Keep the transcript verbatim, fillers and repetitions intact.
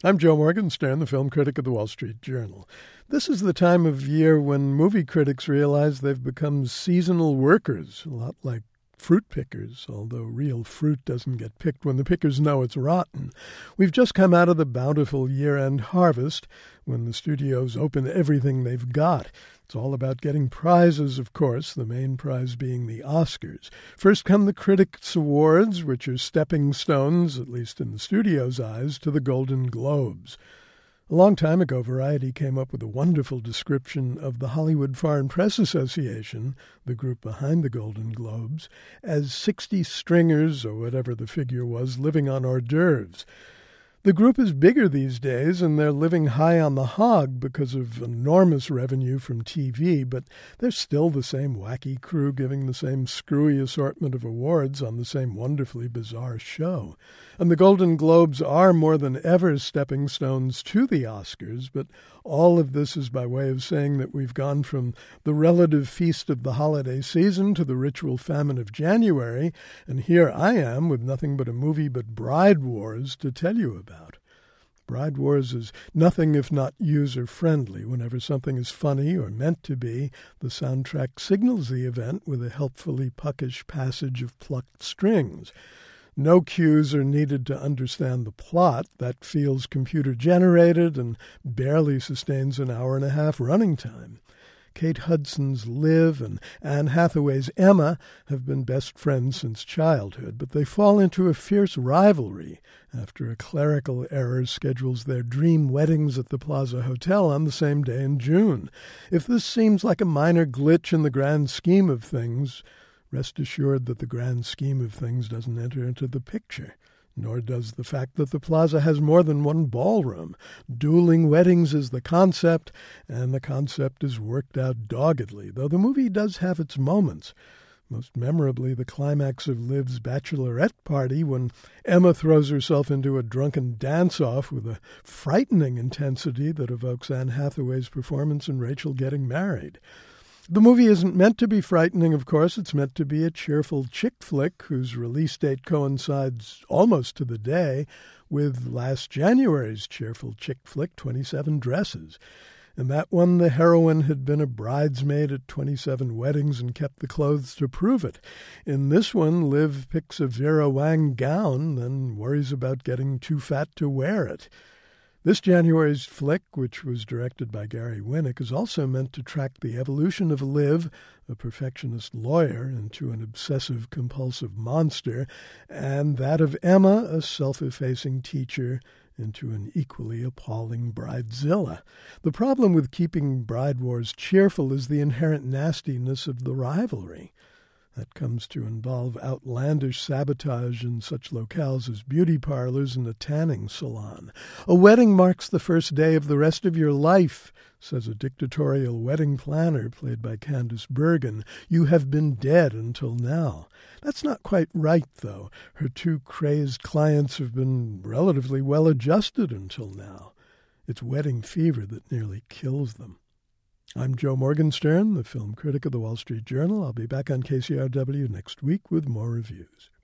I'm Joe Morgenstern, the film critic of the Wall Street Journal. This is the time of year when movie critics realize they've become seasonal workers, a lot like fruit pickers, although real fruit doesn't get picked when the pickers know it's rotten. We've just come out of the bountiful year-end harvest, when the studios open everything they've got. It's all about getting prizes, of course, the main prize being the Oscars. First come the Critics' Awards, which are stepping stones, at least in the studio's eyes, to the Golden Globes. A long time ago, Variety came up with a wonderful description of the Hollywood Foreign Press Association, the group behind the Golden Globes, as sixty stringers, or whatever the figure was, living on hors d'oeuvres. The group is bigger these days, and they're living high on the hog because of enormous revenue from T V, but they're still the same wacky crew giving the same screwy assortment of awards on the same wonderfully bizarre show. And the Golden Globes are more than ever stepping stones to the Oscars, but all of this is by way of saying that we've gone from the relative feast of the holiday season to the ritual famine of January, and here I am with nothing but a movie but Bride Wars to tell you about. Bride Wars is nothing if not user-friendly. Whenever something is funny or meant to be, the soundtrack signals the event with a helpfully puckish passage of plucked strings. No cues are needed to understand the plot. That feels computer-generated and barely sustains an hour and a half running time. Kate Hudson's Liv and Anne Hathaway's Emma have been best friends since childhood, but they fall into a fierce rivalry after a clerical error schedules their dream weddings at the Plaza Hotel on the same day in June. If this seems like a minor glitch in the grand scheme of things, rest assured that the grand scheme of things doesn't enter into the picture. Nor does the fact that the Plaza has more than one ballroom. Dueling weddings is the concept, and the concept is worked out doggedly, though the movie does have its moments. Most memorably, the climax of Liv's bachelorette party when Emma throws herself into a drunken dance-off with a frightening intensity that evokes Anne Hathaway's performance in Rachel getting married. The movie isn't meant to be frightening, of course. It's meant to be a cheerful chick flick whose release date coincides almost to the day with last January's cheerful chick flick, twenty-seven Dresses. In that one, the heroine had been a bridesmaid at twenty-seven weddings and kept the clothes to prove it. In this one, Liv picks a Vera Wang gown, then worries about getting too fat to wear it. This January's flick, which was directed by Gary Winnick, is also meant to track the evolution of Liv, a perfectionist lawyer, into an obsessive-compulsive monster, and that of Emma, a self-effacing teacher, into an equally appalling bridezilla. The problem with keeping Bride Wars cheerful is the inherent nastiness of the rivalry. That comes to involve outlandish sabotage in such locales as beauty parlors and a tanning salon. A wedding marks the first day of the rest of your life, says a dictatorial wedding planner played by Candice Bergen. You have been dead until now. That's not quite right, though. Her two crazed clients have been relatively well adjusted until now. It's wedding fever that nearly kills them. I'm Joe Morgenstern, the film critic of the Wall Street Journal. I'll be back on K C R W next week with more reviews.